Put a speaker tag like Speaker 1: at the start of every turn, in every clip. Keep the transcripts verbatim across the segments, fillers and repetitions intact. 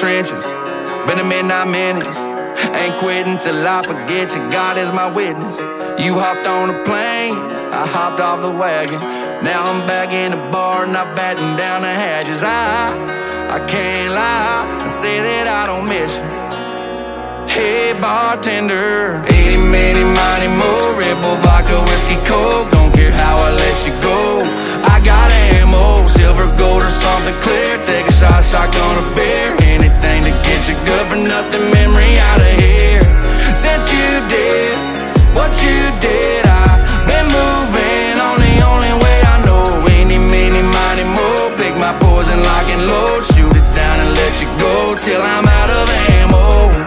Speaker 1: trenches, been a midnight menace. Ain't quitting till I forget you, God is my witness. You hopped on a plane, I hopped off the wagon. Now I'm back in the bar, not batting down the hatches. I, I can't lie and say that I don't miss you. Hey bartender, eighty, many, mighty, more Red Bull, vodka, whiskey, coke. Don't care how I let you go. I got ammo, silver, gold, or something clear. Take a shot, shotgun, a beer. Anything to get you good for nothing, memory out of here. Since you did what you did, I've been moving on the only way I know. Any, many, mighty, more. Pick my poison, lock and load. Shoot it down and let you go till I'm out of ammo.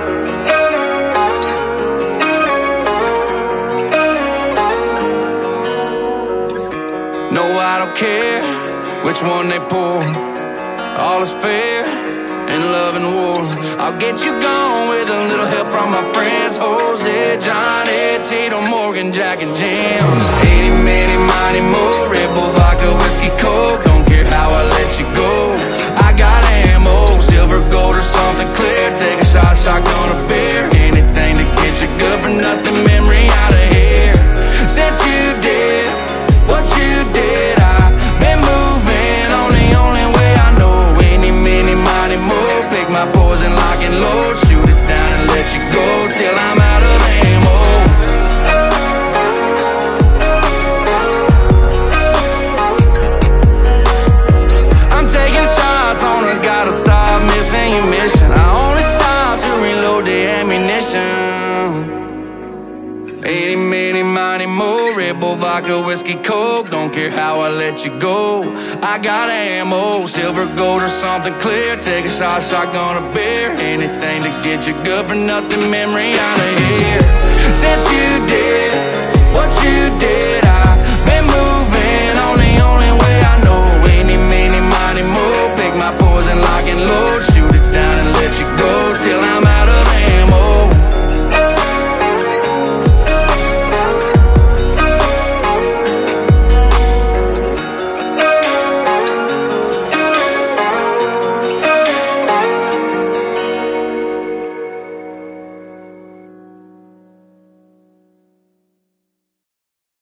Speaker 1: No, I don't care which one they pour. All is fair in love and war. I'll get you gone with a little help from my friends Jose, Johnny, Tito, Morgan, Jack, and Jim. Eighty, many, mighty, more Red Bull, vodka, whiskey, coke. Don't care how I let you go. I got ammo, silver, gold, or something clear. Take a shot, shotgun, a beer. Anything to get you good for nothing, memory out of here. Since you did what you did, I've been moving on the only way I know. Any, many, mighty, more. Pick my poison, lock and load. Shoot it down and let you go till I'm out of ammo. I'm taking shots on her, gotta stop missing your mission. I only stop to reload the ammunition. Eighty, many, mighty, more Red Bull, vodka, whiskey, coke. Don't care how I let you go. I got ammo, silver, gold, or something clear. Take a shot, shotgun, a beer. Anything to get you good for nothing, memory out of here. Since you did what you did, I've been moving on the only way I know. Any, many, mighty, more. Pick my poison, lock and load.